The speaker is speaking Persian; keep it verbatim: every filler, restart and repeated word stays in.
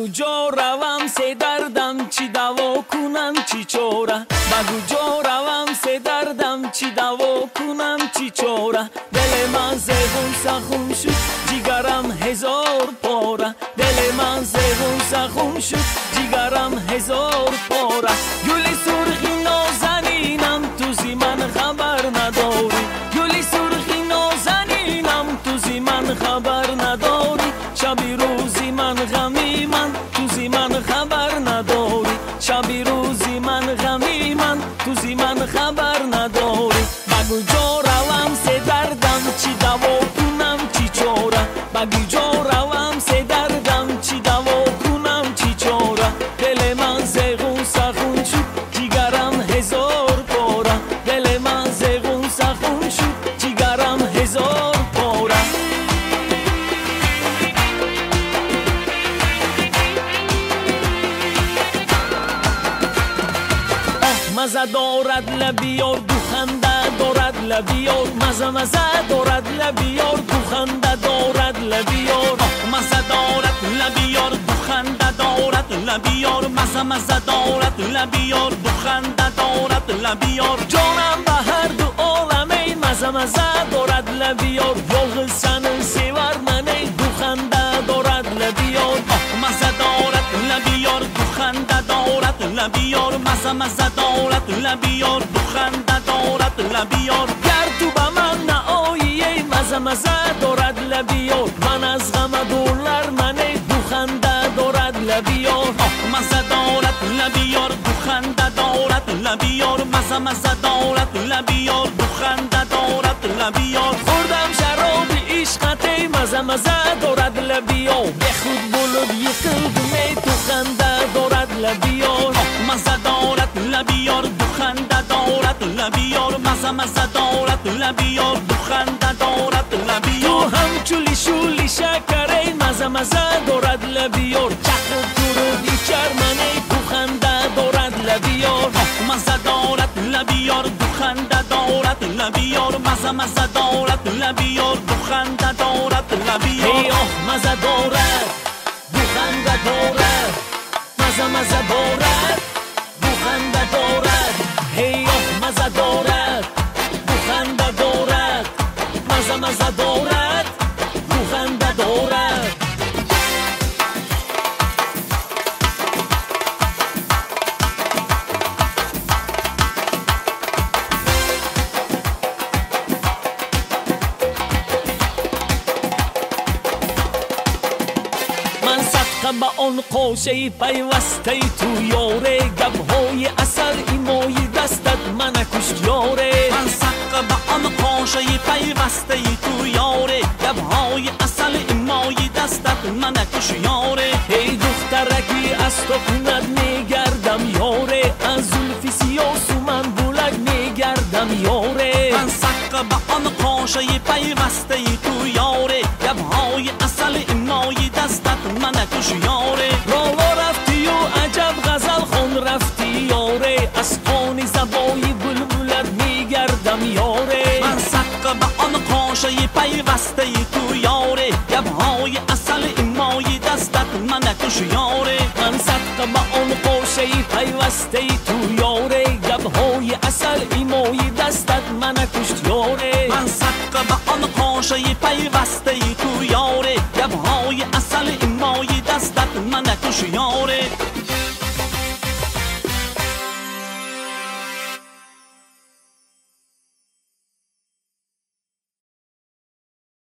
کجا روم سه دردم چی دوا کنم چی چوره به کجا روم سه دردم چی دوا کنم چی چوره دل من زخم سخم شد جگرم هزار پاره دل من زخم سخم شد جگرم هزار پاره گلی سرخی نازنینم تو زی من خبر نداری گلی سرخی نازنینم تو زی من خبر نداری شبی روزی من غمی من تو زی من خبر نداری شبی روزی من غمی من تو زی من خبر نداری بگو جا روم سه دردم چی دوا کنم چی چوره بگو جا روم سه دردم چی دوا کنم چی چوره دل من زخم سخون شد جگرم هزار پاره دل من زخم سخون شد جگرم هزار پاره مزه دارد لبیار دو خنده دارد لبیار مزه مزه دارد لبیار دو خنده دارد لبیار مزه دارد لبیار دو خنده دارد لبیار مزه مزه دارد لبیار دو خنده دارد لبیار جانم به هر دو عالمه مزه مزه دارد لبیار یاغ سن سیور منه دو خنده دارد لبیار مزه دارد لبیار دو خنده دارد لبیار مزه مزه دارد لبیار دو خنده دارد لبیار گر تو به من نآیی مزه مزه دارد لبیار من از غم دلار منه دو خنده دارد لبیار مزه دارد لبیار دو خنده دارد لبیار مزه مزه دارد لبیار دو خنده دارد لبیار خوردم شراب عشقته مزه مزه دارد لبیار به خود بلد یکلدمه تو خنده دارد لبیار مزه دارد لبیار دو خنده دارد لبیار مزه مزه دارد لبیار دو خنده دارد لبیار تو هم چولی شولی شکره مزه مزه دارد لبیار چخل تورودی چرمنه تو خنده دارد لبیار مزه دارد لبیار دو خنده دارد لبیار مزه مزه دارد لبیار دو خنده دارد لبیار ای آه مزه دارد دو خنده دارد مزه مزه دارد دو خنده دارد ای آه مزه دارد دو خنده دارد مزه مزه دارد دو خنده دارد با آن قوشه پیوسته تو یاره گبهای اصل ایمای دستت من کشت یاره من سق به آن قوشه پیوسته تو یاره گبهای اصل ایمای دستت من کشت یاره ای دخترکی از تو خونت میگردم یاره از زلفی سیاس و من بلک میگردم یاره من سق به آن قوشه پیوسته تو یاره گبهای اصل ایمای دستت من کشت یاره راوا رفتی و عجب غزل خون رفتی یاره از قانی زبای بلبلت میگردم یاره من سق به آن قوشه پیوسته تو یاره گبهای اصل ایمای دستت من کشت یاره من سق به آن قوشه پیوسته تو یاره گبهای اصل ایمای دستت من کشت یاره من سق به آن قوشه پیوسته تو یاره گبهای اصل ایمای دستت من کشت یاره